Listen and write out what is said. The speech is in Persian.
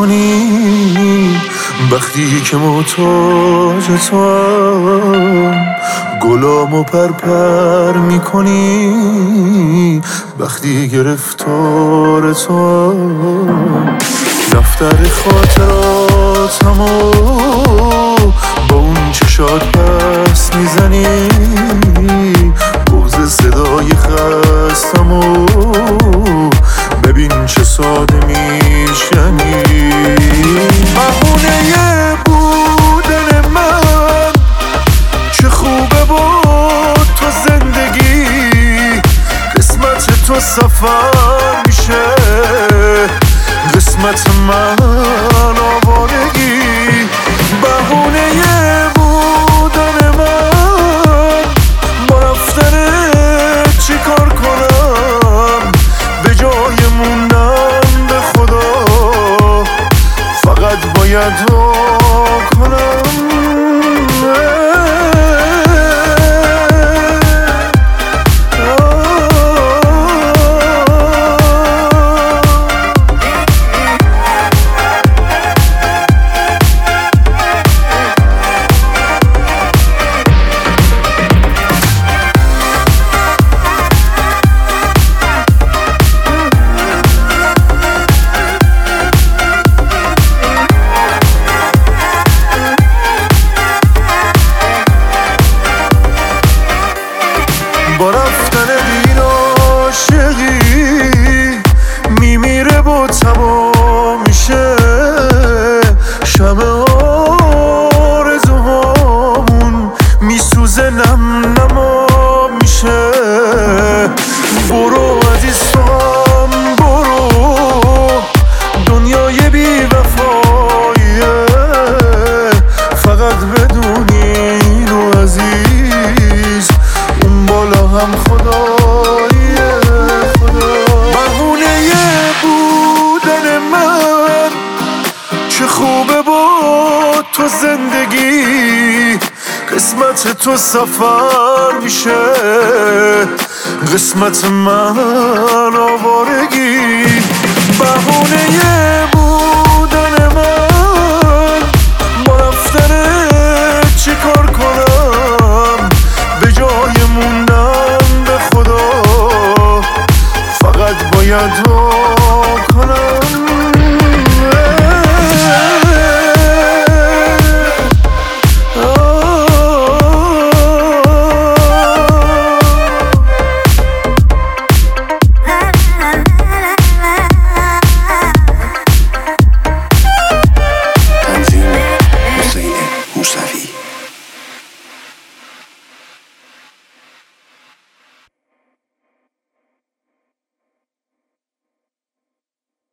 میکنی وقتی که محتاج توام، گلامو پرپر میکنی وقتی گرفتار توام. دفتر خاطراتمو با اون چشات پس میزنی، بغض صدای خستمو ببین چه ساده میشنی. بهونه بودن من چه خوبه با تو زندگی، قسمت تو سفر میشه، قسمت من آوارگی. بهونه بودن من با رفتنت چی کار کنم، به جای موندن به خدا فقط باید دعا کنم. با رفتن بین عاشقی میمیره با تمام میشه، شمع آرزوهامون میسوزه نم نما میشه. برو عزیز تو هم برو، دنیای بی وفاییه، فقط بدونی اینو عزیز، اون بالا هم خداییه خدا. بهونه بودن من چه خوبه با تو زندگی، قسمت تو سفر میشه، قسمت من آوارگی. بهونه بودن من با رفتنت چی کار کنم، به جای موندن به خدا فقط باید دعا کنم.